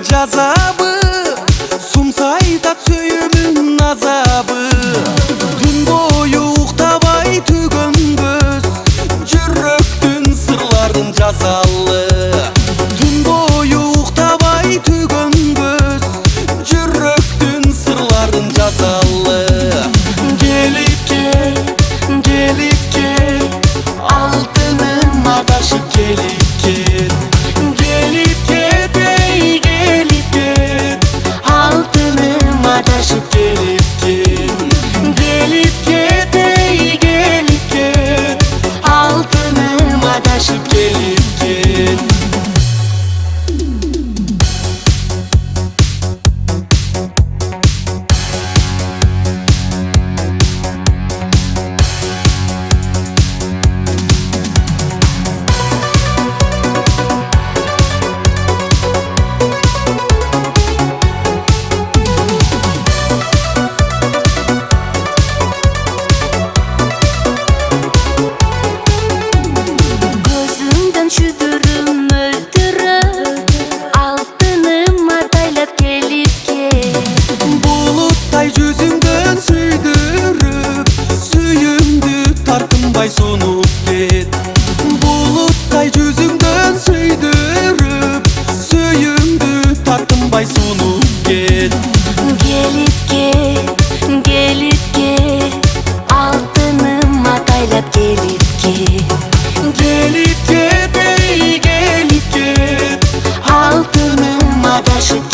жазабы, сумсайдат сөйүмүн азабы. Түн бою уктабай түгөнбөс, жүрөктүн сырларын жазалы. Түн бою уктабай түгөнбөс, жүрөктүн сырларын жазалы. Келип кел, алтыным адашып келип кел. Келип кет, алтыным адашып келип кел. Келип кет, алтыным адашып келип кел. Шүдүрүм өлтүрөп, алтыным атайлап келип кел. Булуттай жүзүңдөн сүйдүрүп, сүйүмдү тартынбай сунуп кет. Булуттай жүзүңдөн сүйдүрүп, сүйүмдү тартынбай сунуп кет. Келип кел, алтыным атайлап келип кел. Келип кет, Алтыным адашып